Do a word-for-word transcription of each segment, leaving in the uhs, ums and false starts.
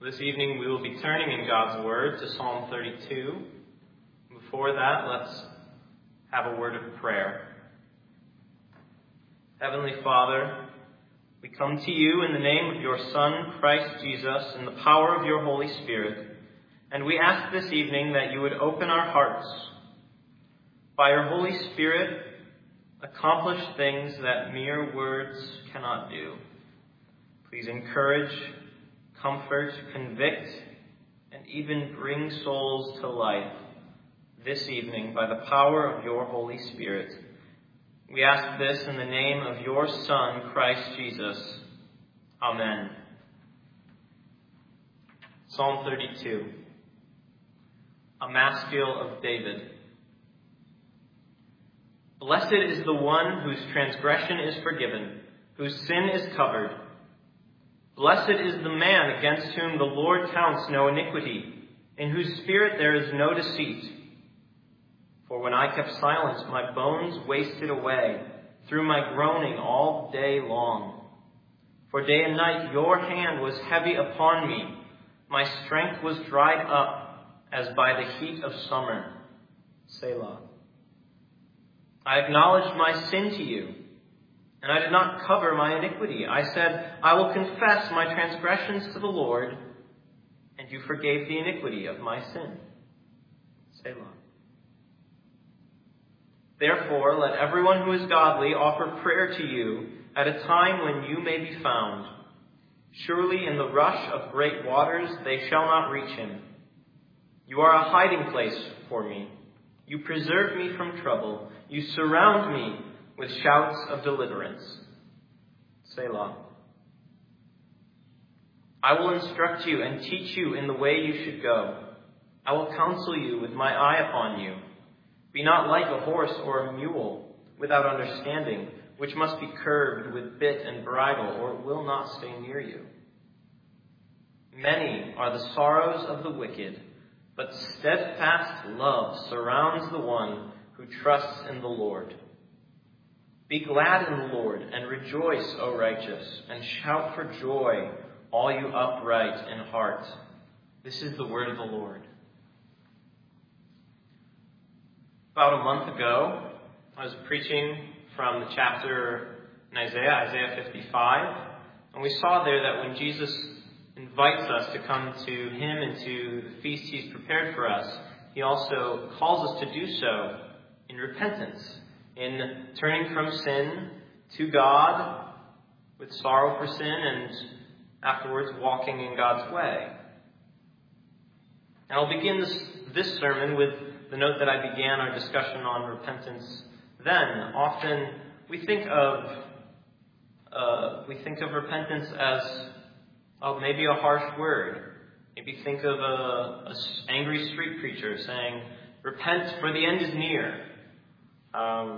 This evening we will be turning in God's Word to Psalm thirty-two. Before that, let's have a word of prayer. Heavenly Father, we come to you in the name of your Son, Christ Jesus, in the power of your Holy Spirit, and we ask this evening that you would open our hearts. By your Holy Spirit, accomplish things that mere words cannot do. Please encourage, comfort, convict, and even bring souls to life this evening by the power of your Holy Spirit. We ask this in the name of your Son, Christ Jesus. Amen. Psalm thirty-two. A Maskil of David. Blessed is the one whose transgression is forgiven, whose sin is covered. Blessed is the man against whom the Lord counts no iniquity, in whose spirit there is no deceit. For when I kept silence, my bones wasted away through my groaning all day long. For day and night your hand was heavy upon me. My strength was dried up as by the heat of summer. Selah. I acknowledged my sin to you, and I did not cover my iniquity. I said, I will confess my transgressions to the Lord, and you forgave the iniquity of my sin. Selah. Therefore, let everyone who is godly offer prayer to you at a time when you may be found. Surely in the rush of great waters they shall not reach him. You are a hiding place for me. You preserve me from trouble. You surround me with shouts of deliverance. Selah. I will instruct you and teach you in the way you should go. I will counsel you with my eye upon you. Be not like a horse or a mule without understanding, which must be curbed with bit and bridle, or it will not stay near you. Many are the sorrows of the wicked, but steadfast love surrounds the one who trusts in the Lord. Be glad in the Lord and rejoice, O righteous, and shout for joy, all you upright in heart. This is the word of the Lord. About a month ago, I was preaching from the chapter in Isaiah, Isaiah fifty-five, and we saw there that when Jesus invites us to come to him and to the feast he's prepared for us, he also calls us to do so in repentance, in turning from sin to God with sorrow for sin and afterwards walking in God's way. And I'll begin this, this sermon with the note that I began our discussion on repentance then. Often we think of uh, we think of repentance as oh, maybe a harsh word. Maybe think of a, a angry street preacher saying, "Repent, for the end is near." Um,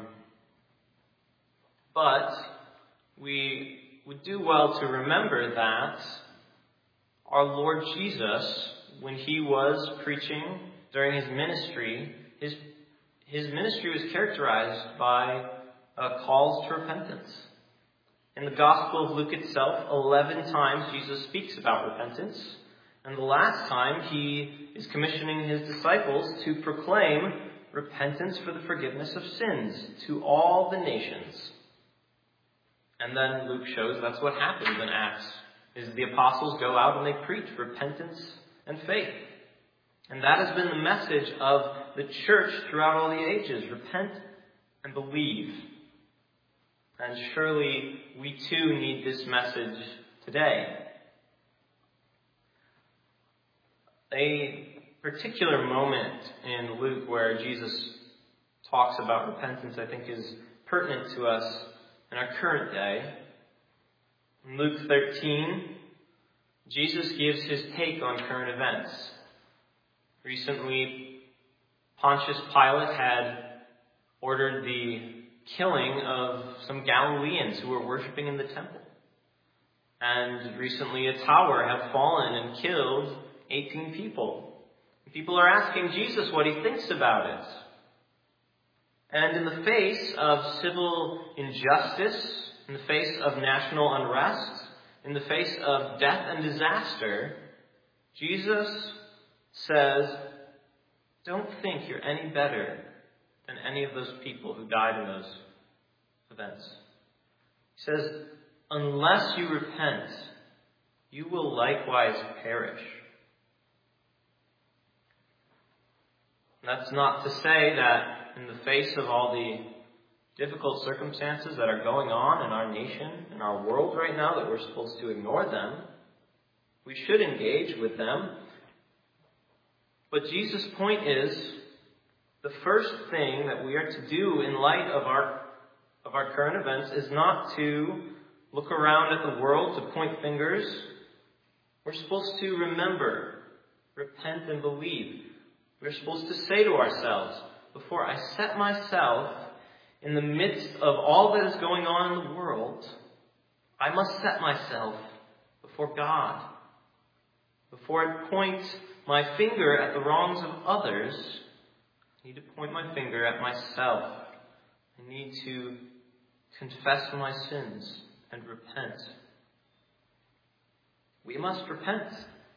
but we would do well to remember that our Lord Jesus, when he was preaching during his ministry, his, his ministry was characterized by uh, calls to repentance. In the Gospel of Luke itself, eleven times Jesus speaks about repentance. And the last time he is commissioning his disciples to proclaim repentance for the forgiveness of sins to all the nations. And then Luke shows that's what happens in Acts, is the apostles go out and they preach repentance and faith. And that has been the message of the church throughout all the ages. Repent and believe. And surely we too need this message today. A particular moment in Luke where Jesus talks about repentance, I think, is pertinent to us in our current day. In Luke thirteen, Jesus gives his take on current events. Recently, Pontius Pilate had ordered the killing of some Galileans who were worshiping in the temple. And recently a tower had fallen and killed eighteen people. People are asking Jesus what he thinks about it. And in the face of civil injustice, in the face of national unrest, in the face of death and disaster, Jesus says, don't think you're any better than any of those people who died in those events. He says, unless you repent, you will likewise perish. And that's not to say that in the face of all the difficult circumstances that are going on in our nation, in our world right now, that we're supposed to ignore them. We should engage with them. But Jesus' point is, the first thing that we are to do in light of our of our current events is not to look around at the world to point fingers. We're supposed to remember, repent, and believe. We're supposed to say to ourselves, before I set myself in the midst of all that is going on in the world, I must set myself before God. Before I point my finger at the wrongs of others, I need to point my finger at myself. I need to confess my sins and repent. We must repent.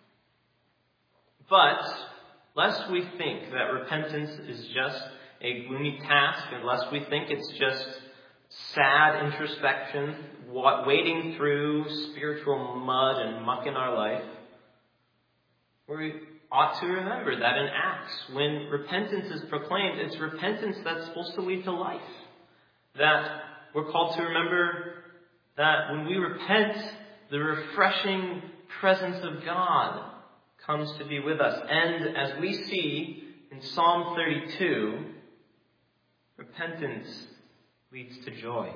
But lest we think that repentance is just a gloomy task, unless we think it's just sad introspection, wading through spiritual mud and muck in our life, we ought to remember that in Acts, when repentance is proclaimed, it's repentance that's supposed to lead to life. That we're called to remember that when we repent, the refreshing presence of God comes to be with us. And as we see in Psalm thirty-two, repentance leads to joy.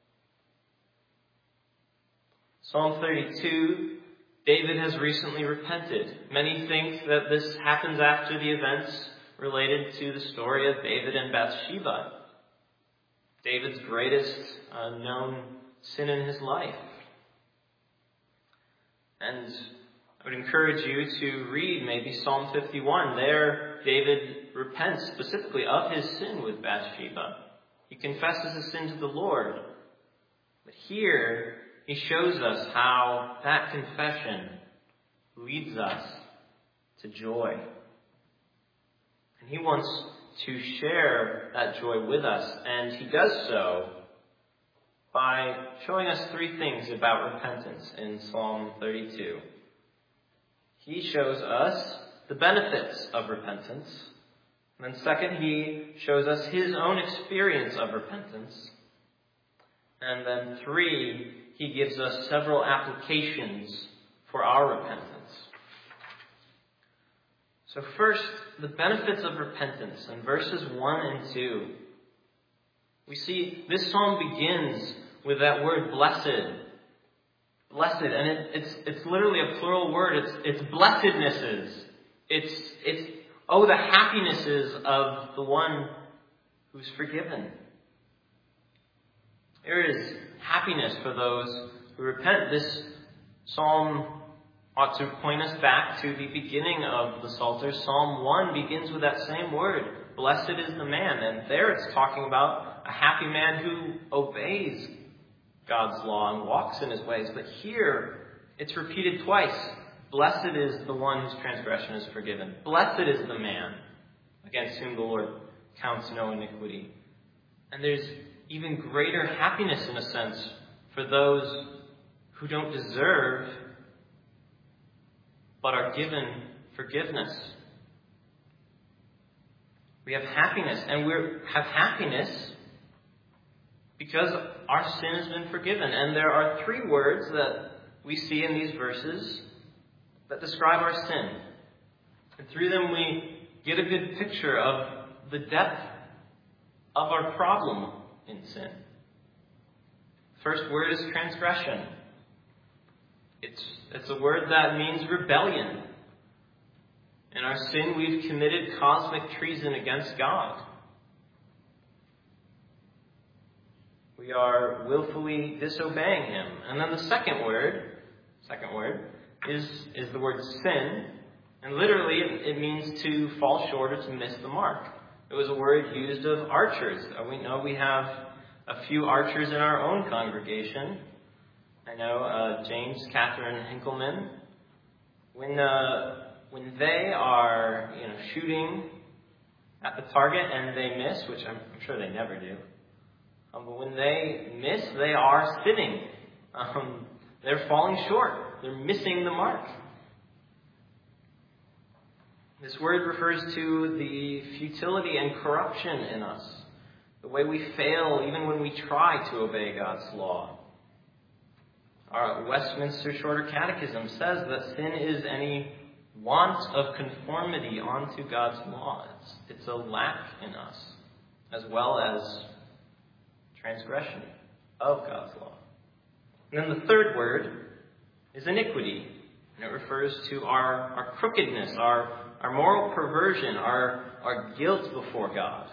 Psalm thirty-two, David has recently repented. Many think that this happens after the events related to the story of David and Bathsheba, David's greatest uh, known sin in his life. And I would encourage you to read maybe Psalm fifty-one. There, David repents specifically of his sin with Bathsheba. He confesses his sin to the Lord. But here, he shows us how that confession leads us to joy. And he wants to share that joy with us. And he does so by showing us three things about repentance in Psalm thirty-two. He shows us the benefits of repentance. And then second, he shows us his own experience of repentance. And then three, he gives us several applications for our repentance. So first, the benefits of repentance. In verses one and two, we see this psalm begins with that word blessed. Blessed, and it, it's it's literally a plural word. It's it's blessednesses. It's it's oh the happinesses of the one who's forgiven. There is happiness for those who repent. This psalm ought to point us back to the beginning of the Psalter. Psalm one begins with that same word. Blessed is the man. And there it's talking about a happy man who obeys God's law and walks in his ways. But here it's repeated twice. Blessed is the one whose transgression is forgiven. Blessed is the man against whom the Lord counts no iniquity. And there's even greater happiness, in a sense, for those who don't deserve but are given forgiveness. We have happiness, and we have happiness because our sin has been forgiven. And there are three words that we see in these verses that describe our sin. And through them we get a good picture of the depth of our problem in sin. First word is transgression. It's, it's a word that means rebellion. In our sin, we've committed cosmic treason against God. We are willfully disobeying Him. And then the second word, second word, is, is the word sin. And literally, it, it means to fall short or to miss the mark. It was a word used of archers. We know we have a few archers in our own congregation. I know uh, James, Catherine Hinkleman. When uh, when they are, you know, shooting at the target and they miss, which I'm, I'm sure they never do, um, but when they miss, they are sinning. Um, they're falling short. They're missing the mark. This word refers to the futility and corruption in us, the way we fail even when we try to obey God's law. Our Westminster Shorter Catechism says that sin is any want of conformity onto God's law. It's, it's a lack in us, as well as transgression of God's law. And then the third word is iniquity, and it refers to our, our crookedness, our, our moral perversion, our, our guilt before God.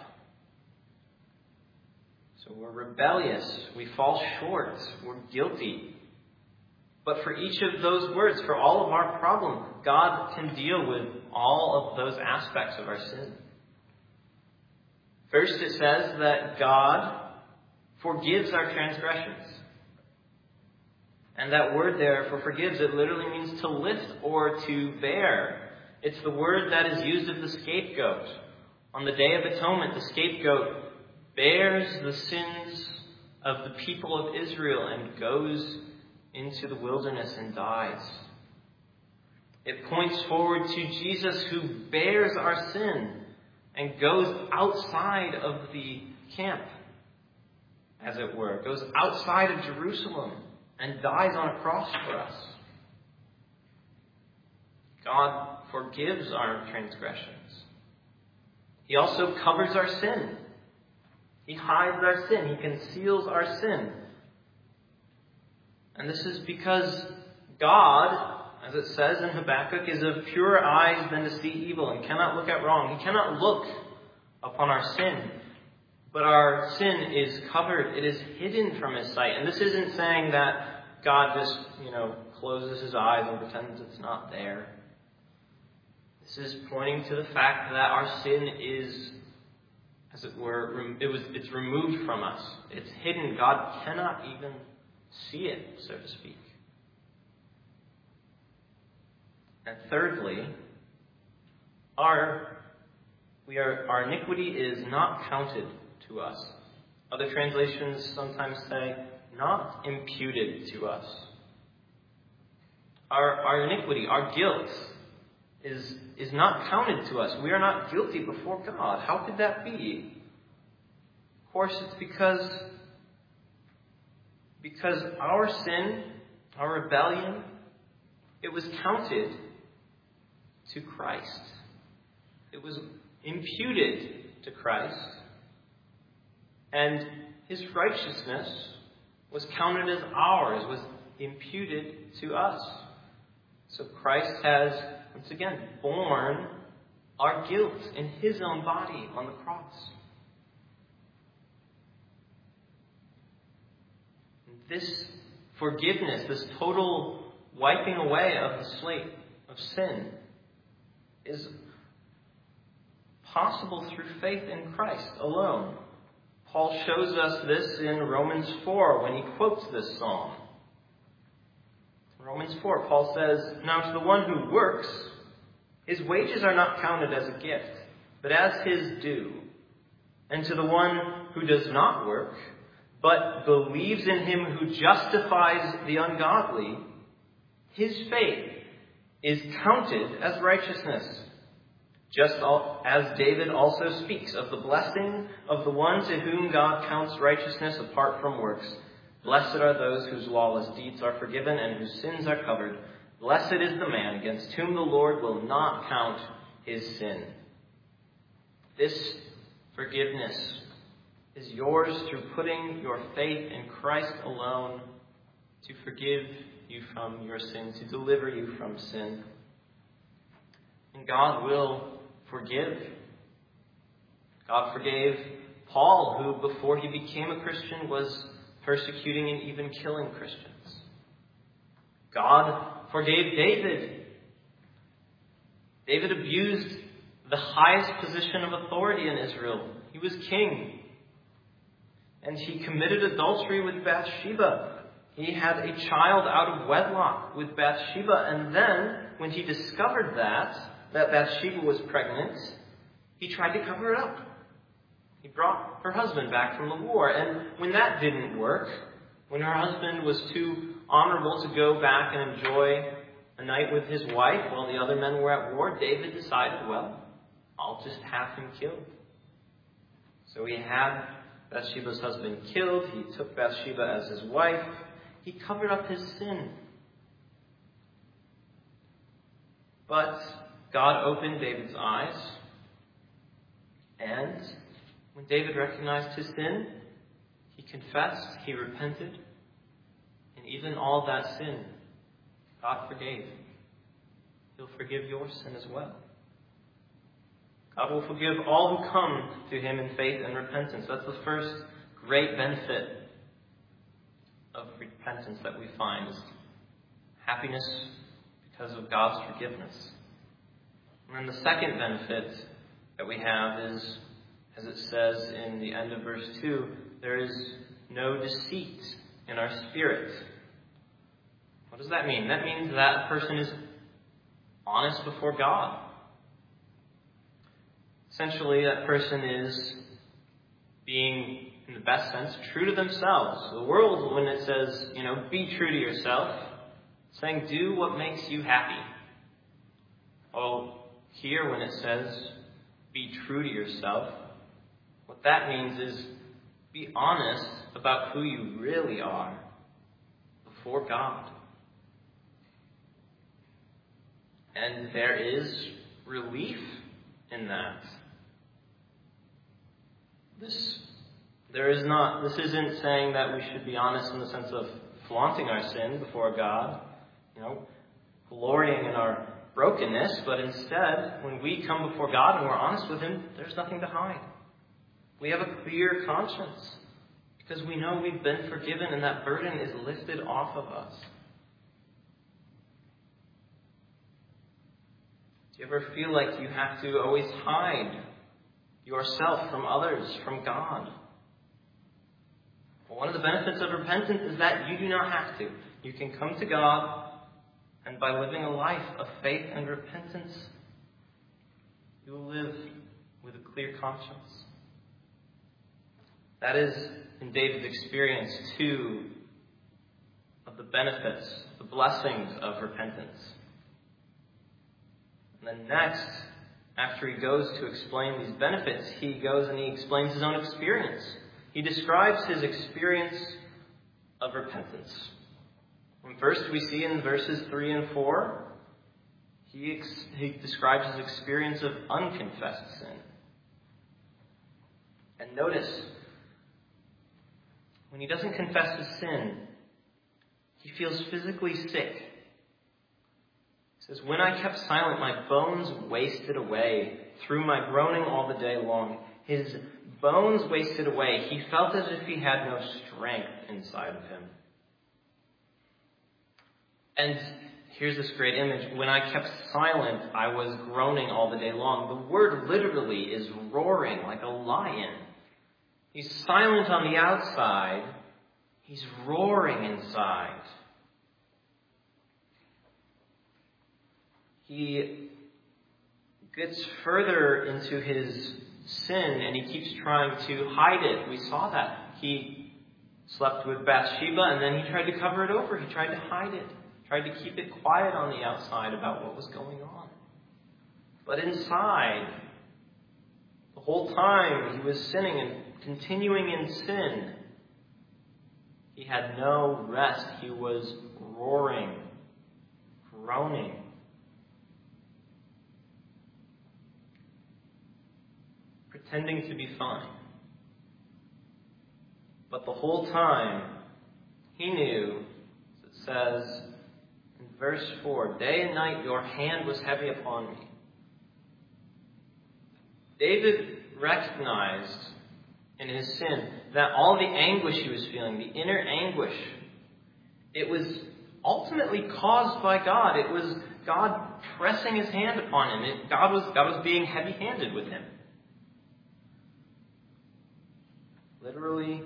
So we're rebellious, we fall short, we're guilty. But for each of those words, for all of our problem, God can deal with all of those aspects of our sin. First, it says that God forgives our transgressions. And that word there for forgives, it literally means to lift or to bear. It's the word that is used of the scapegoat. On the Day of Atonement, the scapegoat bears the sins of the people of Israel and goes into the wilderness and dies. It points forward to Jesus, who bears our sin and goes outside of the camp, as it were, goes outside of Jerusalem and dies on a cross for us. God forgives our transgressions. He also covers our sin. He hides our sin. He conceals our sin. And this is because God, as it says in Habakkuk, is of purer eyes than to see evil and cannot look at wrong. He cannot look upon our sin. But our sin is covered. It is hidden from his sight. And this isn't saying that God just, you know, closes his eyes and pretends it's not there. This is pointing to the fact that our sin is, as it were, it was, it's removed from us. It's hidden. God cannot even see it, so to speak. And thirdly, our we are our iniquity is not counted to us. Other translations sometimes say, not imputed to us. Our our iniquity, our guilt, is is not counted to us. We are not guilty before God. How could that be? Of course, it's because Because our sin, our rebellion, it was counted to Christ. It was imputed to Christ. And his righteousness was counted as ours, was imputed to us. So Christ has, once again, borne our guilt in his own body on the cross. This forgiveness, this total wiping away of the slate of sin, is possible through faith in Christ alone. Paul shows us this in Romans four when he quotes this psalm. In Romans four, Paul says, "Now to the one who works, his wages are not counted as a gift, but as his due. And to the one who does not work, but believes in him who justifies the ungodly, his faith is counted as righteousness. Just as David also speaks of the blessing of the one to whom God counts righteousness apart from works. Blessed are those whose lawless deeds are forgiven and whose sins are covered. Blessed is the man against whom the Lord will not count his sin." This forgiveness is yours through putting your faith in Christ alone to forgive you from your sin, to deliver you from sin. And God will forgive. God forgave Paul, who before he became a Christian was persecuting and even killing Christians. God forgave David. David abused the highest position of authority in Israel. He was king. And he committed adultery with Bathsheba. He had a child out of wedlock with Bathsheba. And then when he discovered that, that Bathsheba was pregnant, he tried to cover it up. He brought her husband back from the war. And when that didn't work, when her husband was too honorable to go back and enjoy a night with his wife while the other men were at war, David decided, well, I'll just have him killed. So he had Bathsheba's husband killed. He took Bathsheba as his wife. He covered up his sin. But God opened David's eyes, and when David recognized his sin, he confessed, he repented, and even all that sin, God forgave. He'll forgive your sin as well. God will forgive all who come to him in faith and repentance. That's the first great benefit of repentance that we find, is happiness because of God's forgiveness. And then the second benefit that we have is, as it says in the end of verse two, there is no deceit in our spirit. What does that mean? That means that a person is honest before God. Essentially, that person is being, in the best sense, true to themselves. The world, when it says, you know, be true to yourself, it's saying do what makes you happy. Well, here when it says be true to yourself, what that means is be honest about who you really are before God. And there is relief in that. This, there is not, this isn't saying that we should be honest in the sense of flaunting our sin before God, you know, glorying in our brokenness, but instead, when we come before God and we're honest with Him, there's nothing to hide. We have a clear conscience because we know we've been forgiven and that burden is lifted off of us. Do you ever feel like you have to always hide yourself from others, from God? Well, one of the benefits of repentance is that you do not have to. You can come to God, and by living a life of faith and repentance, you will live with a clear conscience. That is, in David's experience, two of the benefits, the blessings of repentance. And then next, after he goes to explain these benefits, he goes and he explains his own experience. He describes his experience of repentance. And first we see in verses three and four, he, ex- he describes his experience of unconfessed sin. And notice, when he doesn't confess his sin, he feels physically sick. He says, when I kept silent, my bones wasted away through my groaning all the day long. His bones wasted away. He felt as if he had no strength inside of him. And here's this great image. When I kept silent, I was groaning all the day long. The word literally is roaring like a lion. He's silent on the outside. He's roaring inside. He gets further into his sin and he keeps trying to hide it. We saw that. He slept with Bathsheba and then he tried to cover it over. He tried to hide it. Tried to keep it quiet on the outside about what was going on. But inside, the whole time he was sinning and continuing in sin, he had no rest. He was roaring, groaning. Pretending to be fine. But the whole time, he knew, as it says in verse four, day and night your hand was heavy upon me. David recognized in his sin that all the anguish he was feeling, the inner anguish, it was ultimately caused by God. It was God pressing his hand upon him. It, God was, God was being heavy-handed with him. Literally,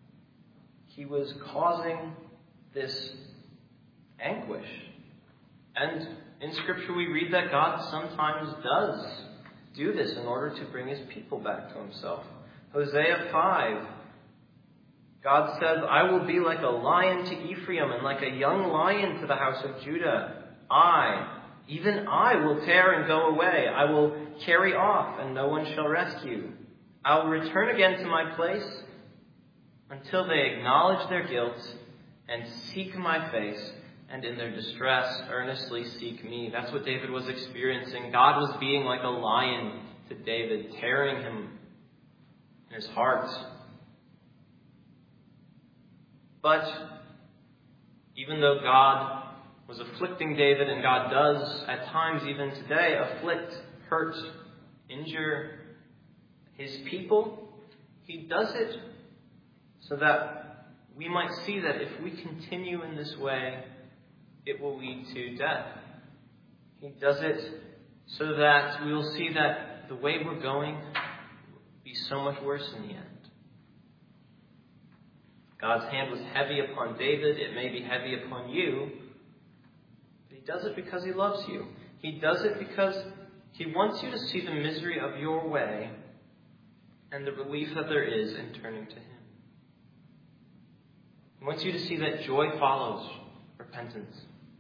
he was causing this anguish. And in Scripture we read that God sometimes does do this in order to bring his people back to himself. Hosea five, God says, I will be like a lion to Ephraim and like a young lion to the house of Judah. I, even I, will tear and go away. I will carry off, and no one shall rescue. I will return again to my place until they acknowledge their guilt and seek my face, and in their distress earnestly seek me. That's what David was experiencing. God was being like a lion to David, tearing him in his heart. But even though God was afflicting David, and God does at times even today afflict, hurt, injure his people, he does it so that we might see that if we continue in this way, it will lead to death. He does it so that we will see that the way we're going will be so much worse in the end. God's hand was heavy upon David. It may be heavy upon you. But he does it because he loves you. He does it because he wants you to see the misery of your way and the relief that there is in turning to him. He wants you to see that joy follows repentance.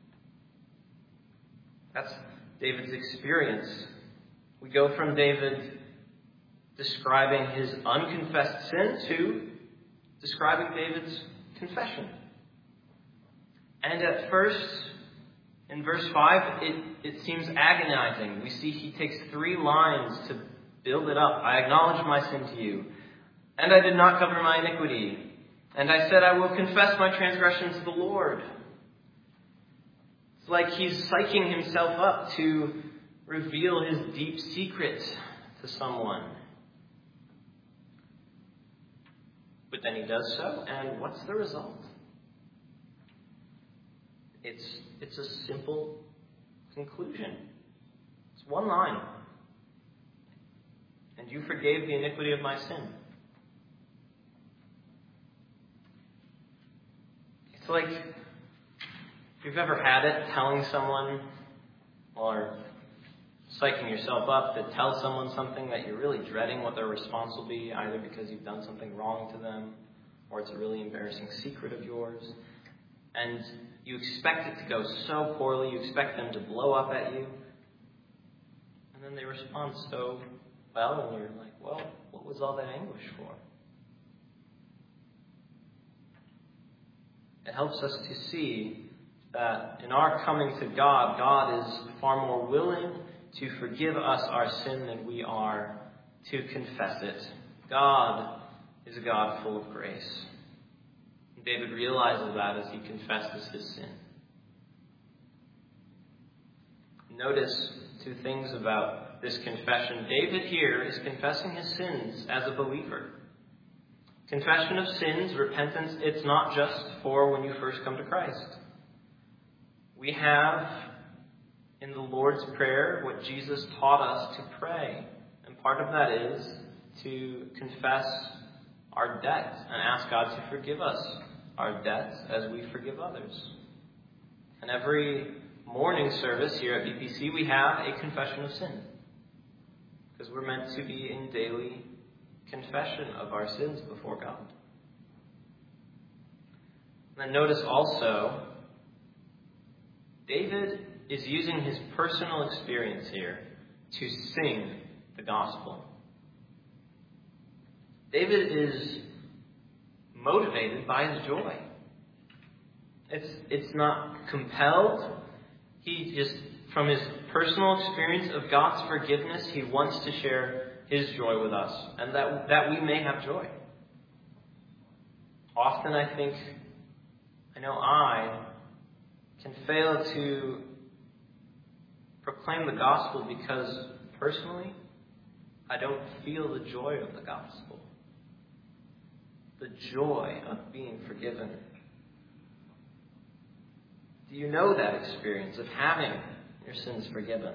That's David's experience. We go from David describing his unconfessed sin to describing David's confession. And at first, in verse five, it, it seems agonizing. We see he takes three lines to build it up. I acknowledge my sin to you, and I did not cover my iniquity. And I said, I will confess my transgressions to the Lord. It's like he's psyching himself up to reveal his deep secret to someone. But then he does so, and what's the result? It's, it's a simple conclusion. It's one line. And you forgave the iniquity of my sin. It's like, if you've ever had it, telling someone or psyching yourself up to tell someone something that you're really dreading what their response will be, either because you've done something wrong to them or it's a really embarrassing secret of yours. And you expect it to go so poorly, you expect them to blow up at you. And then they respond so well, and you're like, well, what was all that anguish for? It helps us to see that in our coming to God, God is far more willing to forgive us our sin than we are to confess it. God is a God full of grace. And David realizes that as he confesses his sin. Notice two things about this confession. David here is confessing his sins as a believer. Confession of sins, repentance, it's not just for when you first come to Christ. We have in the Lord's Prayer what Jesus taught us to pray. And part of that is to confess our debt and ask God to forgive us our debt as we forgive others. And every morning service here at B P C, we have a confession of sin. Because we're meant to be in daily confession of our sins before God. And then notice also, David is using his personal experience here to sing the gospel. David is motivated by his joy. It's, it's not compelled. He just, from his personal experience of God's forgiveness, he wants to share his joy with us, and that, that we may have joy. Often I think, I know I can fail to proclaim the gospel because personally, I don't feel the joy of the gospel. The joy of being forgiven. Do you know that experience of having your sins forgiven?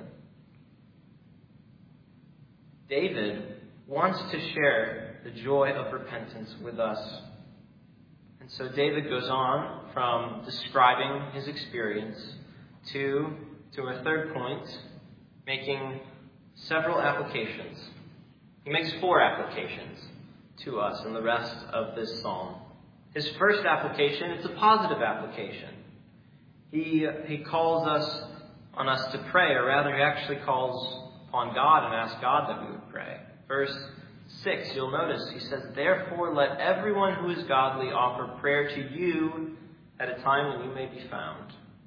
David wants to share the joy of repentance with us. And so David goes on from describing his experience to to our third point, making several applications. He makes four applications to us in the rest of this psalm. His first application is a positive application. He, he calls us on us to pray, or rather he actually calls upon God and asks God that we would pray. Verse six, you'll notice, he says, "Therefore let everyone who is godly offer prayer to you at a time when you may be found."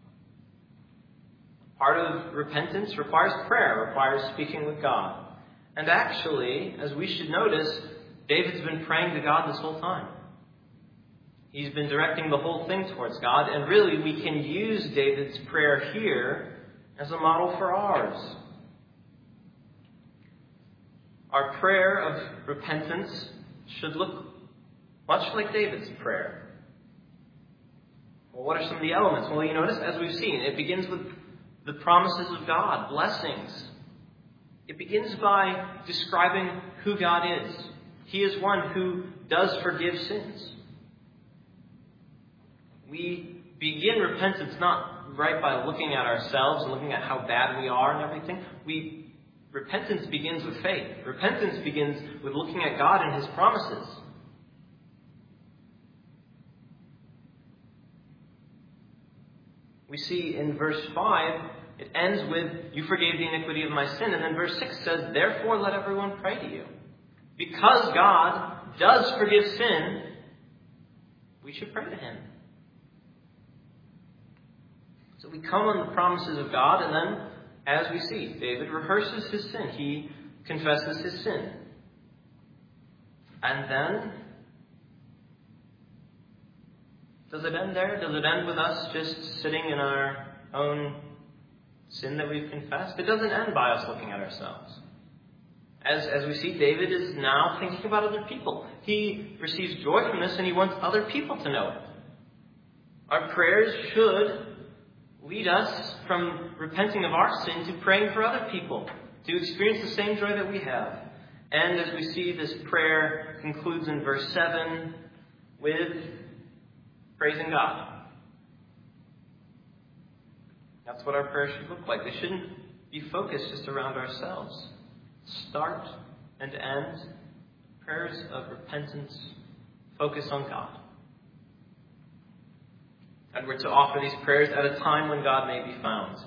Part of repentance requires prayer, requires speaking with God. And actually, as we should notice, David's been praying to God this whole time. He's been directing the whole thing towards God, and really we can use David's prayer here as a model for ours. Our prayer of repentance should look much like David's prayer. Well, what are some of the elements? Well, you notice, as we've seen, it begins with the promises of God, blessings. It begins by describing who God is. He is one who does forgive sins. We begin repentance not right by looking at ourselves and looking at how bad we are and everything. We repentance begins with faith. Repentance begins with looking at God and His promises. We see in verse five, it ends with, "You forgave the iniquity of my sin." And then verse six says, "Therefore let everyone pray to you." Because God does forgive sin, we should pray to Him. So we come on the promises of God, and then, as we see, David rehearses his sin. He confesses his sin. And then, does it end there? Does it end with us just sitting in our own sin that we've confessed? It doesn't end by us looking at ourselves. As, as we see, David is now thinking about other people. He receives joy from this, and he wants other people to know it. Our prayers should lead us from repenting of our sin to praying for other people, to experience the same joy that we have. And as we see, this prayer concludes in verse seven with praising God. That's what our prayers should look like. They shouldn't be focused just around ourselves. Start and end prayers of repentance focus on God. And we're to offer these prayers at a time when God may be found.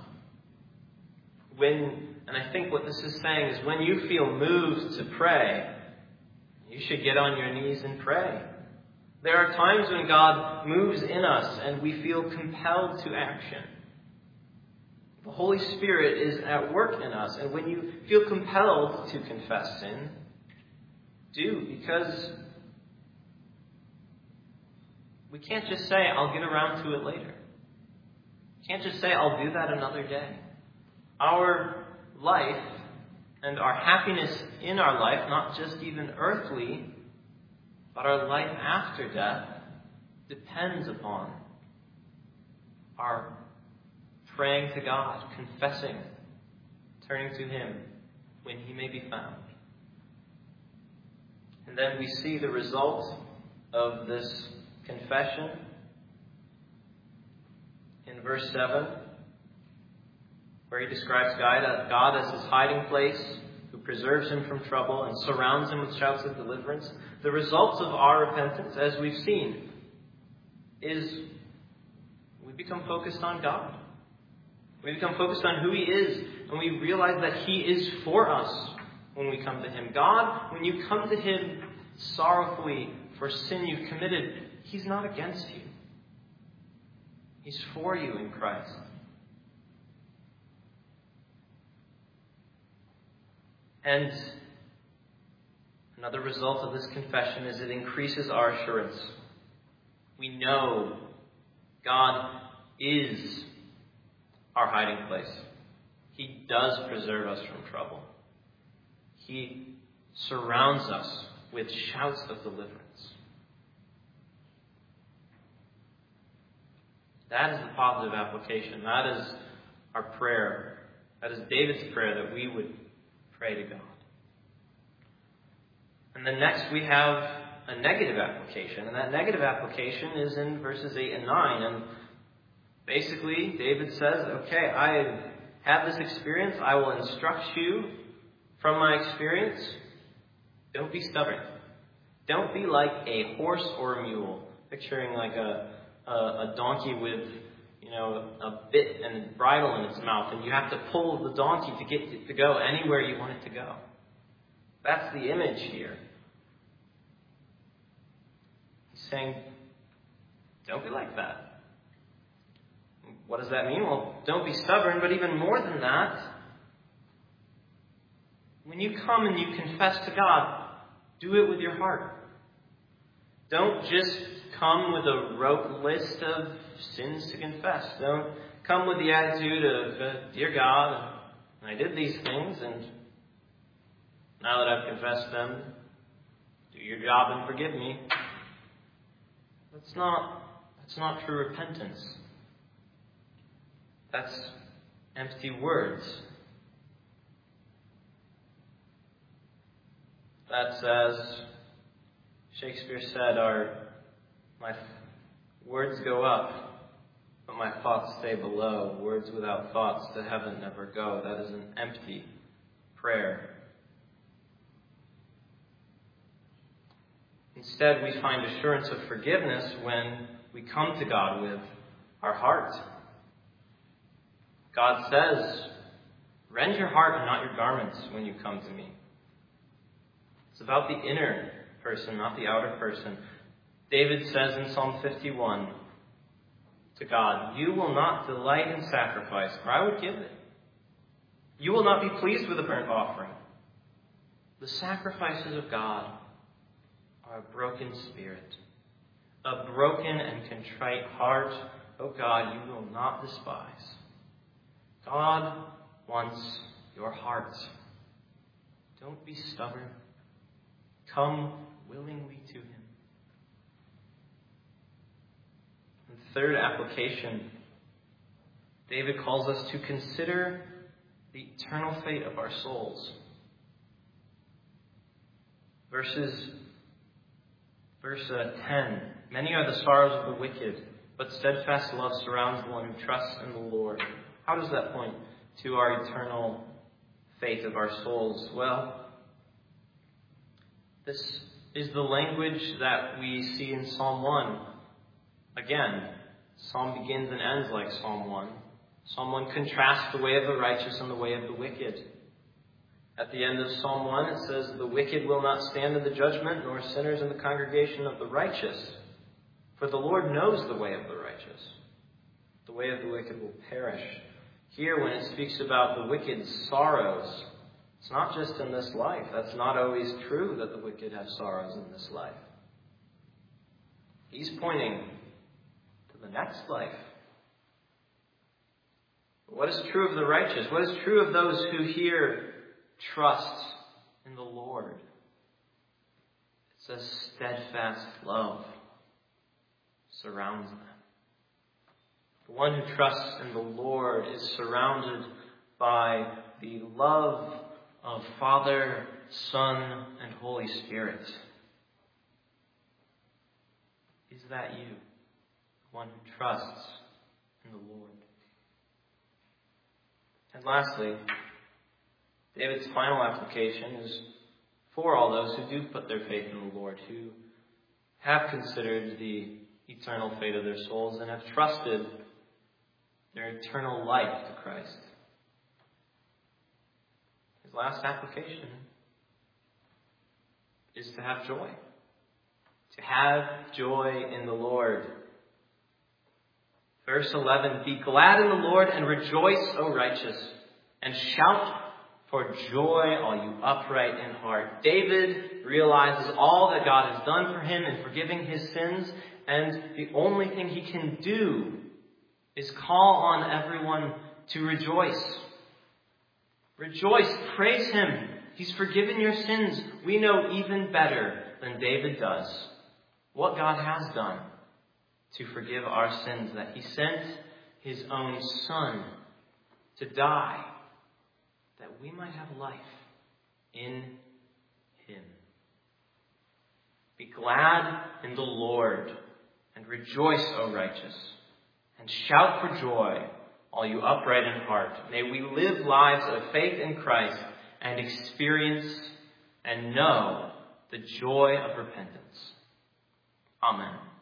When, and I think what this is saying is when you feel moved to pray, you should get on your knees and pray. There are times when God moves in us and we feel compelled to action. The Holy Spirit is at work in us, and when you feel compelled to confess sin, do, because we can't just say, "I'll get around to it later." We can't just say, "I'll do that another day." Our life and our happiness in our life, not just even earthly, but our life after death, depends upon our praying to God, confessing, turning to Him when He may be found. And then we see the result of this confession in verse seven, where he describes God as his hiding place, who preserves him from trouble and surrounds him with shouts of deliverance. The result of our repentance, as we've seen, is we become focused on God. We become focused on who He is, and we realize that He is for us when we come to Him. God, when you come to Him sorrowfully for sin you've committed, He's not against you. He's for you in Christ. And another result of this confession is it increases our assurance. We know God is our hiding place. He does preserve us from trouble. He surrounds us with shouts of deliverance. That is the positive application. That is our prayer. That is David's prayer, that we would pray to God. And then next we have a negative application. And that negative application is in verses eight and nine. And basically, David says, okay, I have this experience. I will instruct you from my experience. Don't be stubborn. Don't be like a horse or a mule. Picturing like a, a, a donkey with, you know, a bit and a bridle in its mouth, and you have to pull the donkey to get it to go anywhere you want it to go. That's the image here. He's saying, don't be like that. What does that mean? Well, don't be stubborn, but even more than that, when you come and you confess to God, do it with your heart. Don't just come with a rote list of sins to confess. Don't come with the attitude of, uh, dear God, I did these things, and now that I've confessed them, do your job and forgive me. That's not, that's not true repentance. That's empty words. That's, as Shakespeare said, our my words go up, but my thoughts stay below. Words without thoughts to heaven never go. That is an empty prayer. Instead, we find assurance of forgiveness when we come to God with our heart. God says, rend your heart and not your garments when you come to me. It's about the inner person, not the outer person. David says in Psalm fifty-one to God, you will not delight in sacrifice, or I would give it. You will not be pleased with a burnt offering. The sacrifices of God are a broken spirit, a broken and contrite heart. Oh God, you will not despise. God wants your heart. Don't be stubborn. Come willingly to him. And third application, David calls us to consider the eternal fate of our souls. Verses, verse uh, ten, many are the sorrows of the wicked, but steadfast love surrounds the one who trusts in the Lord. How does that point to our eternal fate of our souls? Well, this is the language that we see in Psalm one. Again, Psalm begins and ends like Psalm one. Psalm one contrasts the way of the righteous and the way of the wicked. At the end of Psalm one, it says, the wicked will not stand in the judgment, nor sinners in the congregation of the righteous. For the Lord knows the way of the righteous. The way of the wicked will perish. Here, when it speaks about the wicked's sorrows, it's not just in this life. That's not always true that the wicked have sorrows in this life. He's pointing to the next life. What is true of the righteous? What is true of those who here trust in the Lord? It says steadfast love surrounds them. The one who trusts in the Lord is surrounded by the love of Father, Son, and Holy Spirit. Is that you? One who trusts in the Lord. And lastly, David's final application is for all those who do put their faith in the Lord, who have considered the eternal fate of their souls and have trusted their eternal life to Christ. His last application is to have joy. To have joy in the Lord. Verse eleven, be glad in the Lord and rejoice, O righteous, and shout for joy, all you upright in heart. David realizes all that God has done for him in forgiving his sins, and the only thing he can do is call on everyone to rejoice. Rejoice, praise him. He's forgiven your sins. We know even better than David does what God has done to forgive our sins, that he sent his own Son to die, that we might have life in him. Be glad in the Lord and rejoice, O righteous, and shout for joy, all you upright in heart. May we live lives of faith in Christ and experience and know the joy of repentance. Amen.